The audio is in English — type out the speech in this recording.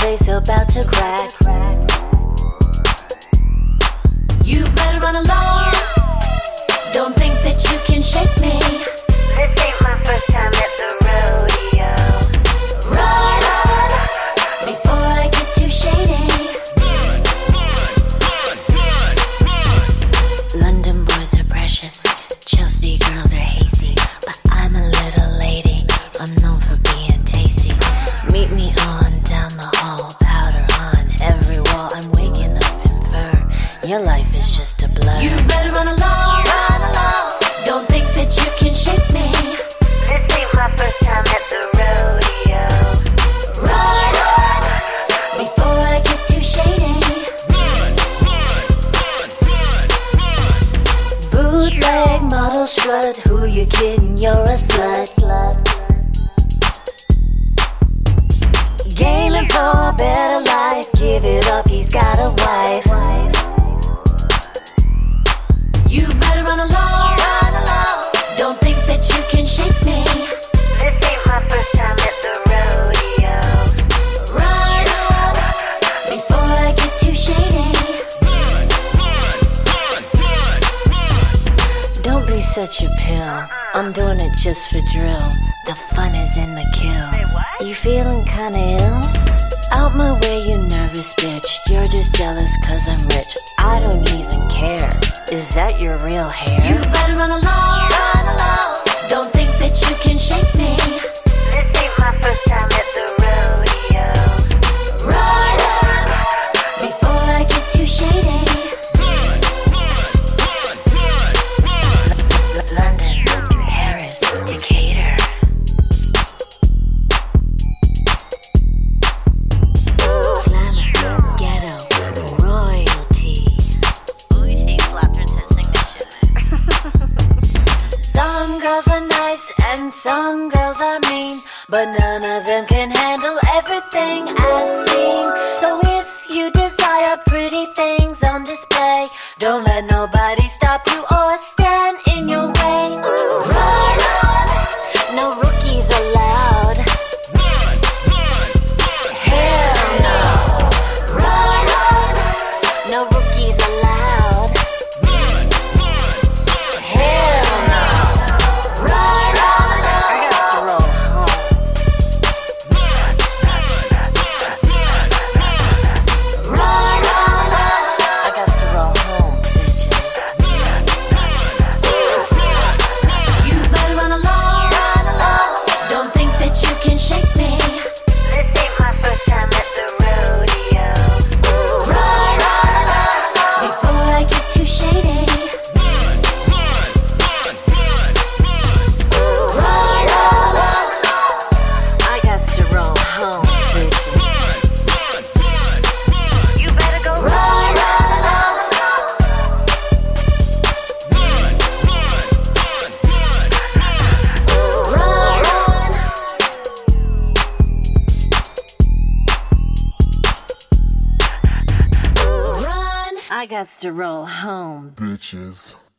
place about to crack. You better run along. Don't think that you can shake me. This ain't my first time at the rodeo. Run before I get too shady. London boys are precious, Chelsea girls are hazy, but I'm a little lady, I'm known for being tasty. Meet me on down the hall, powder on every wall. I'm waking up in fur, your life is just a blur. You better run along, don't think that you can shake me. This ain't my first time at the rodeo. Run before I get too shady. Bootleg model strut, who you kidding, you're a slut. Gaming for a better life, give it up, he's got a wife. You better run along, don't think that you can shake me. This ain't my first time at the rodeo. Run before I get too shady. Don't be such a pill, I'm doing it just for drill. The fun is in the kill. Wait, what? You feeling kinda ill? Out my way, you nervous bitch. You're just jealous cause I'm rich. I don't even care. Is that your real hair? You better run along, don't think that you can shake me. This ain't my first time at the rodeo. Run before I get too shady. London, Paris, Decatur. Glamour, ghetto, royalty. Ooh, she slapped her signature. Some girls are nice and some girls are mean, but none of them can handle everything I've seen. So if you desire pretty things on display, don't let nobody stop you or stand in your way. Run, no rookies allowed. Hell no. Run, no rookies allowed. Hell no. Run, I got to roll home. Run, I got to roll home, bitches. You better run along, don't think that you can shake me. This ain't my first time at the rodeo. Run before I get too shady. Run, I got to roll home, bitches. You better go Run, run, I got to roll home. Bitches.